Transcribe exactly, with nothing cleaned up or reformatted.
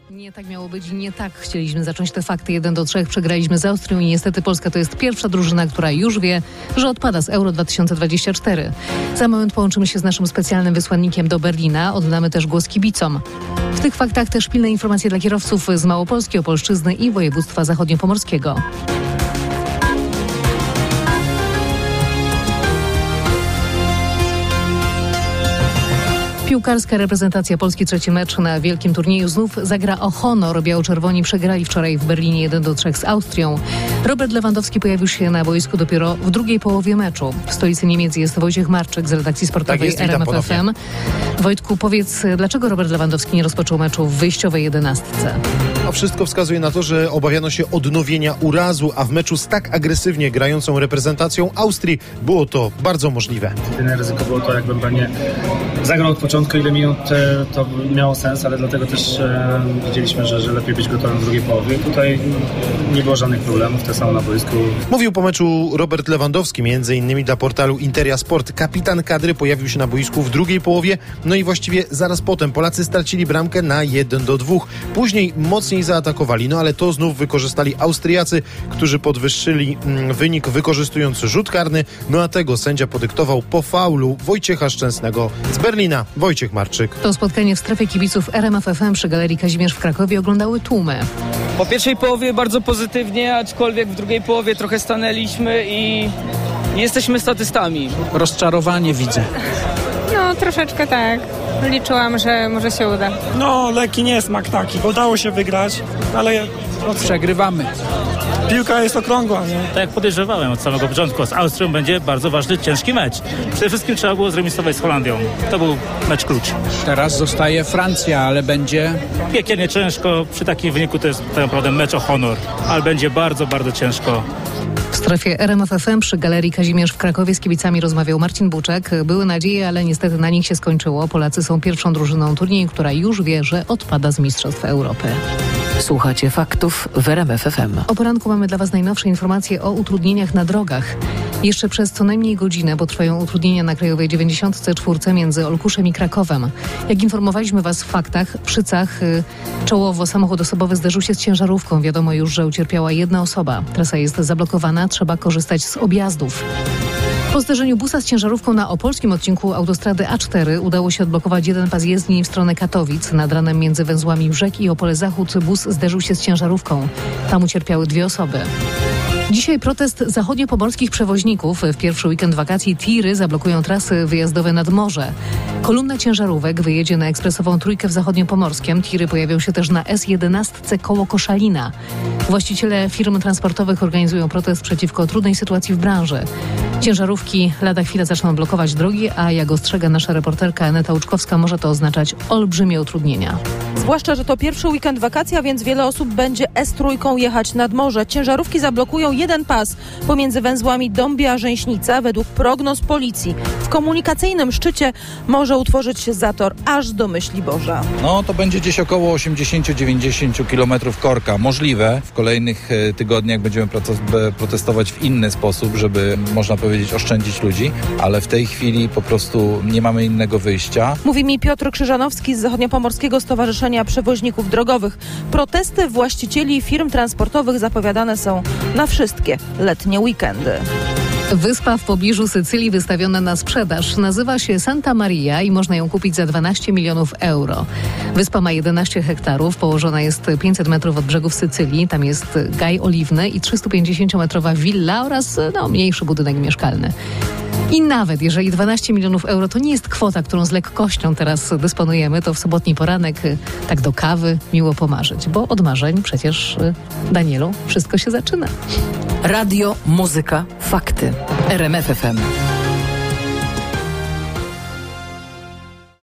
Nie tak miało być i nie tak chcieliśmy zacząć te fakty. jeden do trzech przegraliśmy z Austrią i niestety Polska to jest pierwsza drużyna, która już wie, że odpada z Euro dwa tysiące dwudziestego czwartego. Za moment połączymy się z naszym specjalnym wysłannikiem do Berlina. Oddamy też głos kibicom. W tych faktach też pilne informacje dla kierowców z Małopolski, Opolszczyzny i województwa zachodniopomorskiego. Piłkarska reprezentacja Polski trzeci mecz na wielkim turnieju znów zagra o honor. Biało-czerwoni przegrali wczoraj w Berlinie jeden do trzech z Austrią. Robert Lewandowski pojawił się na boisku dopiero w drugiej połowie meczu. W stolicy Niemiec jest Wojciech Marczyk z redakcji sportowej tak R M F F M. Wojtku, powiedz, dlaczego Robert Lewandowski nie rozpoczął meczu w wyjściowej jedenastce? A wszystko wskazuje na to, że obawiano się odnowienia urazu, a w meczu z tak agresywnie grającą reprezentacją Austrii było to bardzo możliwe. Jedyne ryzyko było to, jakbym pewnie zagrał od początku, ile minut to miało sens, ale dlatego też e, widzieliśmy, że, że lepiej być gotowym w drugiej połowie. Tutaj nie było żadnych problemów, to samo na boisku. Mówił po meczu Robert Lewandowski, między innymi dla portalu Interia Sport. Kapitan kadry pojawił się na boisku w drugiej połowie, no i właściwie zaraz potem Polacy stracili bramkę na jeden do dwóch. Później mocniej zaatakowali, no ale to znów wykorzystali Austriacy, którzy podwyższyli mm, wynik, wykorzystując rzut karny, no a tego sędzia podyktował po faulu Wojciecha Szczęsnego z Berlina. Wojciech Marczyk. To spotkanie w strefie kibiców R M F F M przy Galerii Kazimierz w Krakowie oglądały tłumy. Po pierwszej połowie bardzo pozytywnie, aczkolwiek w drugiej połowie trochę stanęliśmy i nie jesteśmy statystami. Rozczarowanie widzę. No troszeczkę tak. Liczyłam, że może się uda. No lekki niesmak taki. Udało się wygrać, ale przegrywamy. Piłka jest okrągła, nie? Tak jak podejrzewałem od samego początku, z Austrią będzie bardzo ważny, ciężki mecz. Przede wszystkim trzeba było zremisować z Holandią. To był mecz klucz. Teraz zostaje Francja, ale będzie... Piekielnie ciężko. Przy takim wyniku to jest tak naprawdę mecz o honor. Ale będzie bardzo, bardzo ciężko. W strefie R M F F M przy Galerii Kazimierz w Krakowie z kibicami rozmawiał Marcin Buczek. Były nadzieje, ale niestety na nich się skończyło. Polacy są pierwszą drużyną turnieju, która już wie, że odpada z Mistrzostw Europy. Słuchacie faktów w R M F F M. O poranku mamy dla Was najnowsze informacje o utrudnieniach na drogach. Jeszcze przez co najmniej godzinę potrwają utrudnienia na Krajowej dziewięćdziesiątce czwórce między Olkuszem i Krakowem. Jak informowaliśmy Was w faktach, w Szycach y, czołowo samochód osobowy zderzył się z ciężarówką. Wiadomo już, że ucierpiała jedna osoba. Trasa jest zablokowana, trzeba korzystać z objazdów. Po zderzeniu busa z ciężarówką na opolskim odcinku autostrady A cztery udało się odblokować jeden pas jezdni w stronę Katowic. Nad ranem między węzłami Brzeg i Opole Zachód bus zderzył się z ciężarówką. Tam ucierpiały dwie osoby. Dzisiaj protest zachodniopomorskich przewoźników. W pierwszy weekend wakacji tiry zablokują trasy wyjazdowe nad morze. Kolumna ciężarówek wyjedzie na ekspresową trójkę w Zachodniopomorskiem. Tiry pojawią się też na S jedenaście koło Koszalina. Właściciele firm transportowych organizują protest przeciwko trudnej sytuacji w branży. Ciężarówki lada chwila zaczną blokować drogi, a jak ostrzega nasza reporterka Aneta Łuczkowska, może to oznaczać olbrzymie utrudnienia. Zwłaszcza, że to pierwszy weekend wakacji, a więc wiele osób będzie S trzy jechać nad morze. Ciężarówki zablokują jeden pas pomiędzy węzłami Dąbia-Rzęśnica. Według prognoz policji w komunikacyjnym szczycie może utworzyć się zator aż do Myśliborza. No to będzie gdzieś około osiemdziesiąt do dziewięćdziesięciu kilometrów korka. Możliwe. W kolejnych tygodniach będziemy protestować w inny sposób, żeby można powiedzieć oszczędzić ludzi, ale w tej chwili po prostu nie mamy innego wyjścia. Mówi mi Piotr Krzyżanowski z Zachodniopomorskiego Stowarzyszenia Przewoźników Drogowych. Protesty właścicieli firm transportowych zapowiadane są na wszystkie letnie weekendy. Wyspa w pobliżu Sycylii wystawiona na sprzedaż. Nazywa się Santa Maria i można ją kupić za dwanaście milionów euro. Wyspa ma jedenaście hektarów, położona jest pięćset metrów od brzegów Sycylii. Tam jest gaj oliwny i trzystupięćdziesięciometrowa willa oraz no, mniejszy budynek mieszkalny. I nawet jeżeli dwanaście milionów euro to nie jest kwota, którą z lekkością teraz dysponujemy, to w sobotni poranek tak do kawy miło pomarzyć, bo od marzeń przecież, Danielu, wszystko się zaczyna. Radio, muzyka, fakty. R M F F M.